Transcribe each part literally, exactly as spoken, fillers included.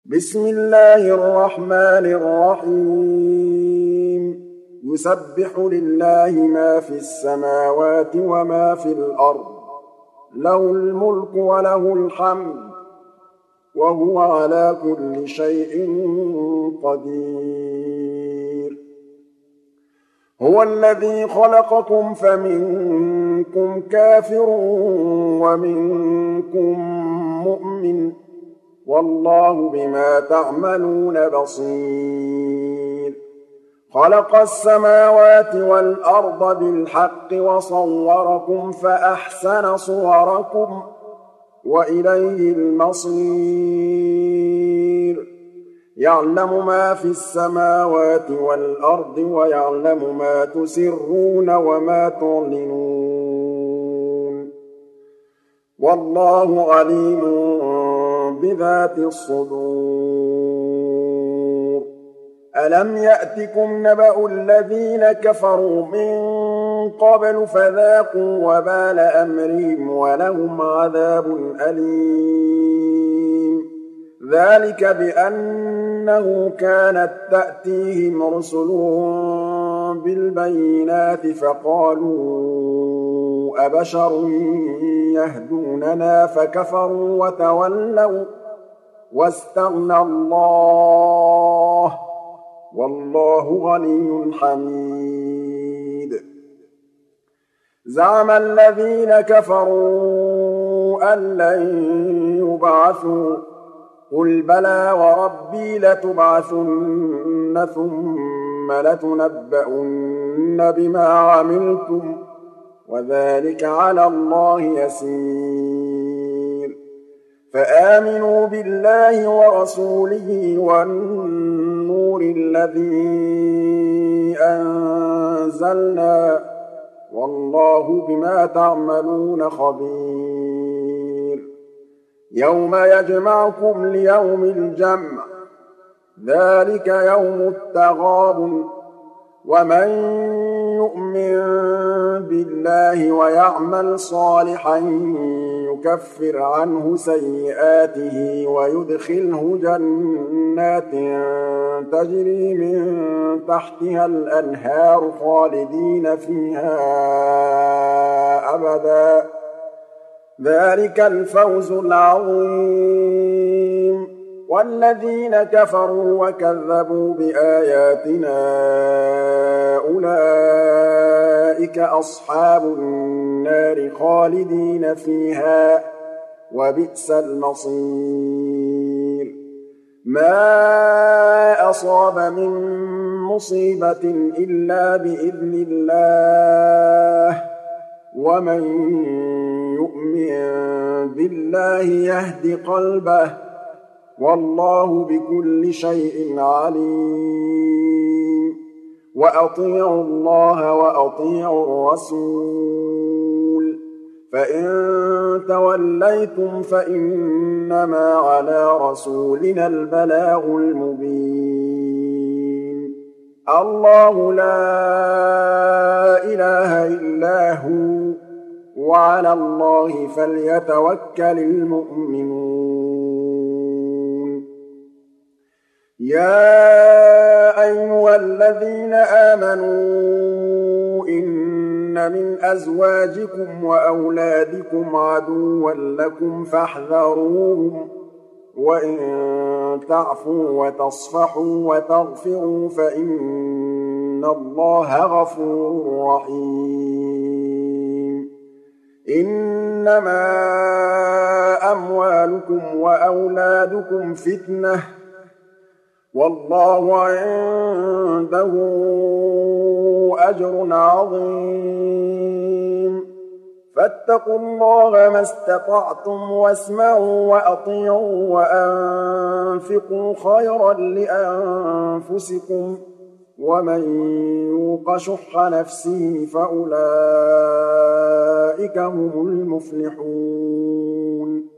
بسم الله الرحمن الرحيم يسبح لله ما في السماوات وما في الأرض له الملك وله الحمد وهو على كل شيء قدير هو الذي خلقكم فمنكم كافر ومنكم مؤمن والله بما تعملون بصير خلق السماوات والأرض بالحق وصوركم فأحسن صوركم وإليه المصير يعلم ما في السماوات والأرض ويعلم ما تسرون وما تعلنون والله عليم بذات الصدور ألم يأتكم نبأ الذين كفروا من قبل فذاقوا وبال أمرهم ولهم عذاب أليم ذلك بأنه كانت تأتيهم رسلهم بالبينات فقالوا أبشر يهدوننا فكفروا وتولوا واستغنى الله والله غني حميد زعم الذين كفروا أن لن يبعثوا قل بلى وربي لتبعثن ثم لتنبؤن بما عملتم وذلك على الله يسير فآمنوا بالله ورسوله والنور الذي أنزلنا والله بما تعملون خبير يوم يجمعكم ليوم الجمع ذلك يوم التغابن ومن يؤمن بالله ويعمل صالحا يكفر عنه سيئاته ويدخله جنات تجري من تحتها الأنهار خالدين فيها أبدا ذلك الفوز العظيم والذين كفروا وكذبوا بآياتنا أولئك أصحاب النار خالدين فيها وبئس المصير ما أصاب من مصيبة إلا بإذن الله ومن يؤمن بالله يهد قلبه والله بكل شيء عليم وأطيعوا الله وأطيعوا الرسول فإن توليتم فإنما على رسولنا البلاغ المبين الله لا إله إلا هو وعلى الله فليتوكل المؤمنون يا أيها الذين آمنوا إن من أزواجكم وأولادكم عدوا لكم فاحذروهم وإن تعفوا وتصفحوا وتغفروا فإن الله غفور رحيم إنما أموالكم وأولادكم فتنة والله عنده أجر عظيم فاتقوا الله ما استطعتم واسمعوا وأطيعوا وأنفقوا خيرا لأنفسكم ومن يوق شح نفسه فأولئك هم المفلحون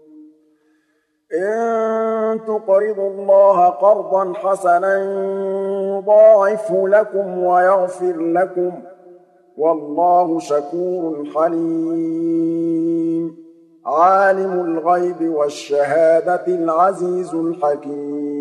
إن تقرضوا الله قرضا حسنا يضاعفه لكم ويغفر لكم والله شكور حليم عالم الغيب والشهادة العزيز الحكيم